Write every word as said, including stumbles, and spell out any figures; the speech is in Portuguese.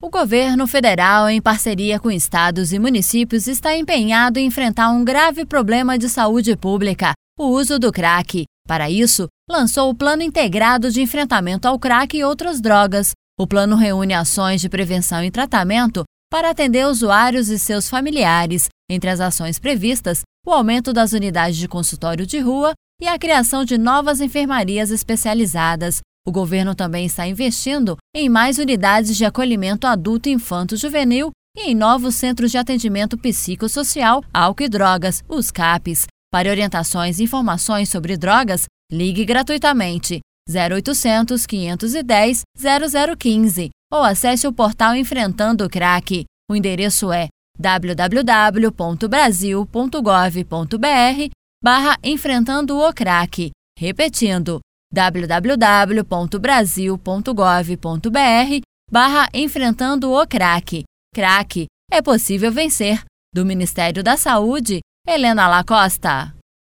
O governo federal, em parceria com estados e municípios, está empenhado em enfrentar um grave problema de saúde pública, o uso do crack. Para isso, lançou o Plano Integrado de Enfrentamento ao Crack e Outras Drogas. O plano reúne ações de prevenção e tratamento para atender usuários e seus familiares. Entre as ações previstas, o aumento das unidades de consultório de rua e a criação de novas enfermarias especializadas. O governo também está investindo em mais unidades de acolhimento adulto e infanto-juvenil e em novos centros de atendimento psicossocial, álcool e drogas, os CAPs. Para orientações e informações sobre drogas, ligue gratuitamente zero oitocentos, quinhentos e dez, zero zero quinze ou acesse o portal Enfrentando o Crack. O endereço é w w w ponto brasil ponto gov ponto b r barra Enfrentando o Crack. Repetindo, w w w ponto brasil ponto gov ponto b r barra Enfrentando o Crack. Crack é possível vencer. Do Ministério da Saúde, Helena Lacosta.